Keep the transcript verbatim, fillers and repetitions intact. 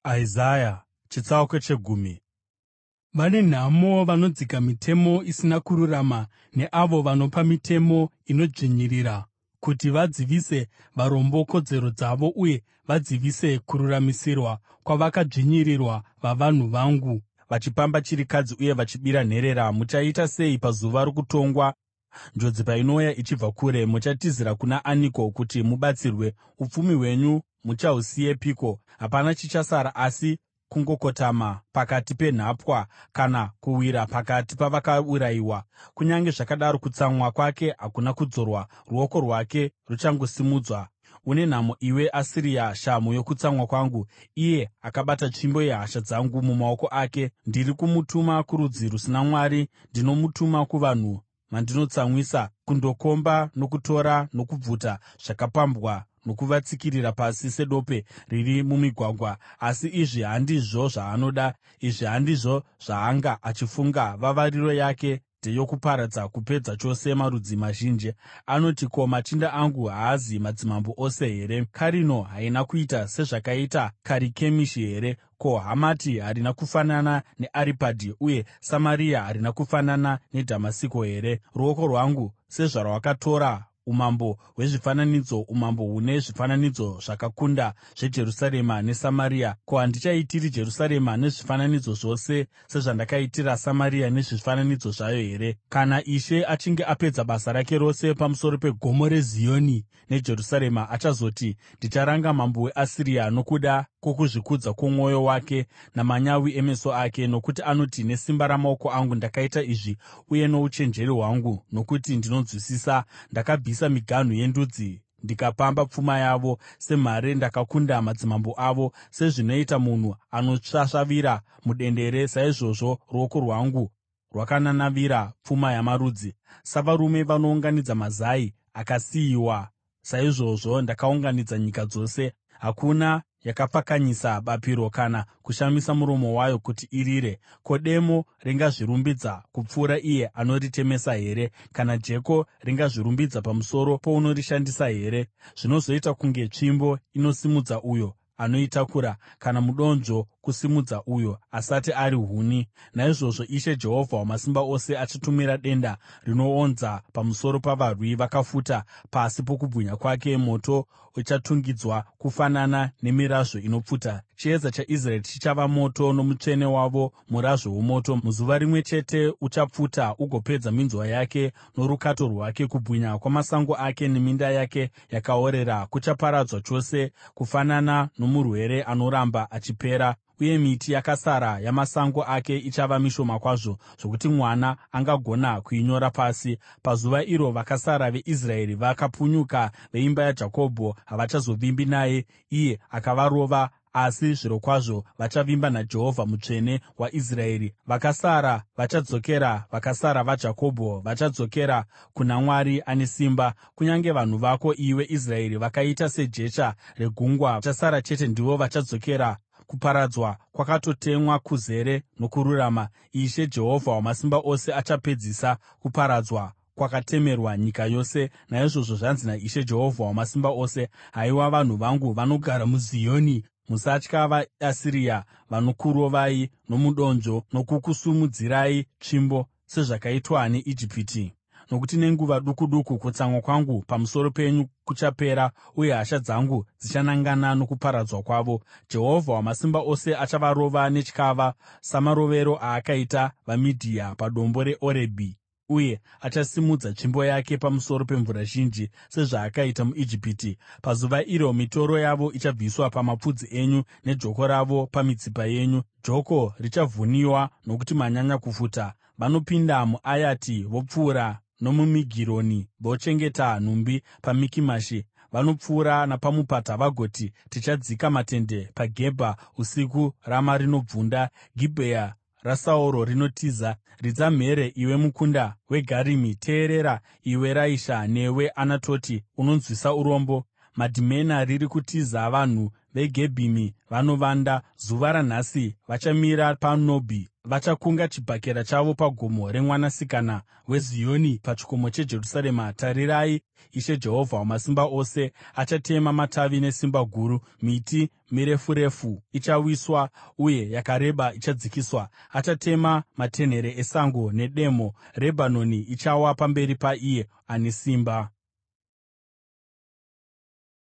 Isaya chitsauko chegumi. Vane nhamo vanodzika mitemo isina kururama, neavo vanopa mitemo inodzvinyirira, kuti vadzivise varombo kodzero dzavo uye vadzivise kururamisirwa kwavakadzvinyirirwa vavanhu vangu, vachipamba chirikadzi uye vachibira nherera. Muchaita sei pazuva rokutongwa, njodzi painouya ichibva kure? Muchatizira kuna aniko kuti mubatsirwe? Upfumi hwenyu muchahusiyepiko? Hapana chichasara asi kungokotama pakati penhapwa, kana kuwira pakati pavakaurayiwa. Kunyange zvakadaro, kutsamwa kwake hakuna kudzorwa, ruoko rwake ruchangosimudzwa. Une nhamo iwe Asiria, shamhu yokutsamwa kwangu! Iye akabata tsvimbo yehasha dzangu mumaoko ake. Ndiri kumutuma kurudzi rusina Mwari, ndinomutuma kuvanhu vandinotsamwisa, kundokomba nokutora nokubvuta zvakapambwa, nokuvatsikirira pasi sedope riri mumigwagwa. Asi izvi handizvo zvaanoda, izvi handizvo zvaanga achifunga. Vavariro yake ndeyokuparadza, kupedza chose marudzi mazhinji. Anoti, ko, machinda angu haazi madzimambo ose here? Karino haina kuita sezvakaita Karikemishi here? Ko, Hamati harina kufanana neAripadhi, uye Samaria harina kufanana neDhamasiko here? Ruoko rwangu sezvarwakatora umambo hwezvifananidzo, umambo hune zvifananidzo zvakakunda zveJerusarema neSamaria, ko, handichaitiri Jerusarema nezvifananidzo zvose sezvandakaitira Samaria nezvifananidzo zvayo here? Kana Ishe achinge apedza basa rake rose pamusoro peGomo reZioni neJerusarema, achazoti, ndicharanga mambo weAsiria nokuda kwokuzvikudza kwomwoyo wake namanyawi emeso ake. Nokuti anoti, nesimba ramaoko angu ndakaita izvi, uye nouchenjeri hwangu, nokuti ndinonzwisisa, ndakabvisa miganhu yendudzi ndikapamba pfuma yavo. Semhare ndakakunda madzimambo avo, sezvinoita munhu anosvasvavira mudendere, saizvozvo ruoko rwangu rwakananavira pfuma yamarudzi. Savarume vanounganidza mazai akasiyiwa, saizvozvo ndakaunganidza nyika dzose. Hakuna yakapfakanyisa bapiro kana kushamisa muromo wayo kuti irire. Ko, demo ringazvirumbidza kupfuura iye anoritemesa here? Kana jeko ringazvirumbidza pamusoro pounorishandisa here? Zvinozoita kunge tsvimbo inosimudza uyo anoitakura, kana mudonzvo kusimudza uyo asati ari huni. Naizvozvo Ishe Jehovha Wamasimba Ose achatumira denda rinoonza pamusoro pavarwi vakafuta pasi pokubwinya kwake. Moto uchatungidzwa kufanana nemirazvo inopfuta. Chiedza chaIsraeri chichava moto, nomutsvene wavo murazvo womoto. Muzuva rimwe chete uchapfuta ugopedza minzwa yake norukato rwake. Kubwinya kwamasango ake neminda yake yakaorera kuchaparadzwa chose, kufanana nomurwere anoramba achipera. Uye miti yakasara yamasango ake ichava mishoma kwazvo, zvokuti mwana angagona kuinyora pasi. Pazuva iro vakasara veIsraeri vakapunyuka, veimba yaJakobho havachazovimbi naye, iye akavarova. Asi zvirokwazvo vachavimba naJehovha, Mutsvene waIsraeri. Vakasara vachadzokera, vakasara vaJakobho vachadzokera kuna Mwari ane simba. Kunyange vanhu vako, iwe Israeri, vakaita sejecha regungwa, vachasara chete ndivo vachadzokera. Kuparadzwa kwakatotemwa kuzere nokururama. Ishe Jehovha Wamasimba Ose achapedzisa kuparadzwa kwakatemerwa nyika yose. Naizvozvo zvanzi naIshe Jehovha Wamasimba Ose: haiwa vanhu vangu vanogara muZioni, musatya vaAsiria vanokurovai nomudonzvo nokukusumudzirai tsvimbo sezvakaitwa neIjipiti. Nokuti nenguva duku duku kutsamwa kwangu pamusoro penyu kuchapera, uye hasha dzangu dzichanangana nokuparadzwa kwavo. Jehovha Wamasimba Ose achavarova netyava, samarovero aakaita vaMidhia padombo reOrebhi. Uye achasimudza tsvimbo yake pamusoro pemvura zhinji, sezvaakaita muIjipiti. Pazuva iro mitoro yavo ichabviswa pamapfudzi enyu, nejoko ravo pamitsipa yenyu. Joko richavhuniwa nokuti manyanya kufuta. Vanopinda muAyati vopfuura nomuMigironi, vochengeta nhumbi paMikimashi. Vanopfuura napamupata vagoti, tichadzika matende paGebha usiku. Rama rinobvunda, Gibhea raSauro rinotiza. Ridza mhere, iwe mukunda weGarimi! Teerera, iwe Raisha, newe Anatoti unonzwisa urombo! Madhimena riri kutiza, vanhu veGebhimi vanovanda. Zuva ranhasi vachamira paNobhi. Vachakunga chibhakera chavo paGomo reMwanasikana weZioni, pachikomo cheJerusarema. Tarirai, Ishe Jehovha Wamasimba Ose achatema matavi nesimba guru. Miti mirefu refu ichawiswa uye yakareba ichadzikiswa. Achatema matenhere esango nedemo; Rebhanoni ichawa pamberi paIye Ane Simba.